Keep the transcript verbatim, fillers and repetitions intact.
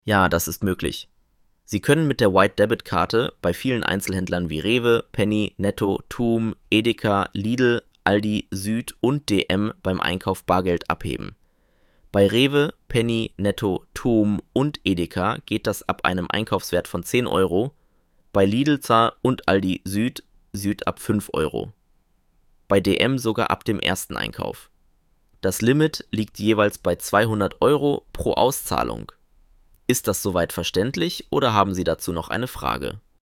Ja, das ist möglich. Sie können mit der White-Debit-Karte bei vielen Einzelhändlern wie Rewe, Penny, Netto, TUM, Edeka, Lidl, Aldi, Süd und D M beim Einkauf Bargeld abheben. Bei Rewe, Penny, Netto, TUM und Edeka geht das ab einem Einkaufswert von zehn Euro, bei Lidl Zar und Aldi Süd, Süd ab fünf Euro. Bei D M sogar ab dem ersten Einkauf. Das Limit liegt jeweils bei zweihundert Euro pro Auszahlung. Ist das soweit verständlich oder haben Sie dazu noch eine Frage?